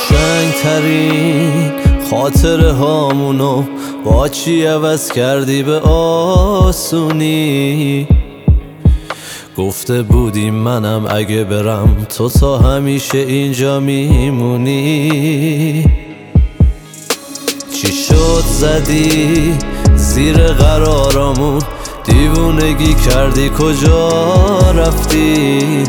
قشنگ ترین خاطره هامونو با چی عوض کردی به آسونی. گفته بودی منم اگه برم تو تا همیشه اینجا میمونی. چی شد زدی زیر قرارامون، دیوونگی کردی کجا رفتی؟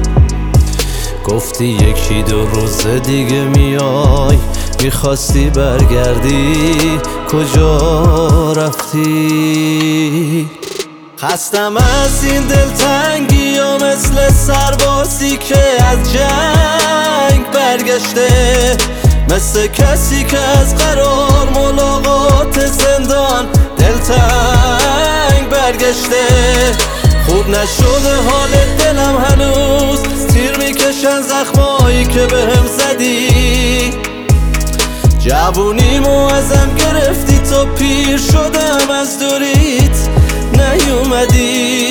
گفتی یکی دو روز دیگه میای، میخواستی برگردی کجا رفتی؟ خستم از این دلتنگی و مثل سربازی که از جنگ برگشته، مثل کسی که از قرار ملاقات زندان دلتنگ برگشته. خوب نشده حال دلم هنوز، تیر میکشن زخمایی که بهم زدی. جوونیمو ازم گرفتی تو پیر شدم از دوریت نیومدی.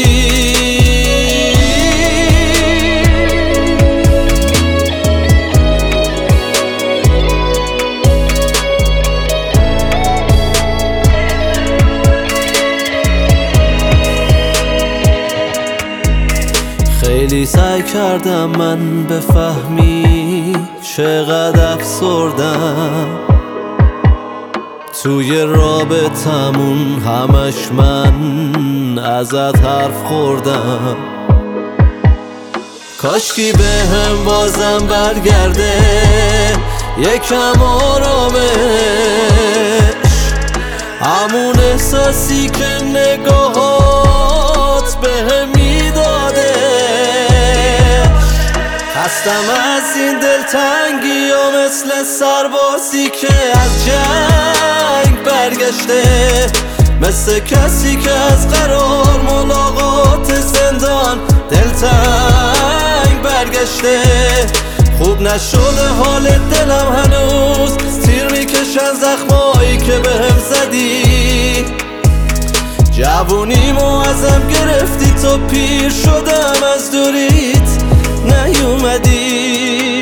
خیلی سعی کردم من بفهمی چقدر افسردم توی رابطمون، همش من ازت حرف خوردم. کاشکی بهم بازم برگرده یکم آرامش، همون احساسی که نگاهات بهم میداده. خستم از این دلتنگی و مثل سربازی که از جنگ برگشته، مثل کسی که از قرار ملاقات زندان دلتنگ برگشته. خوب نشده حال دلم هنوز، تیر میکشن زخمایی که بهم زدی. جوونیمو ازم گرفتی تو پیر شدم از دوریت نیومدی.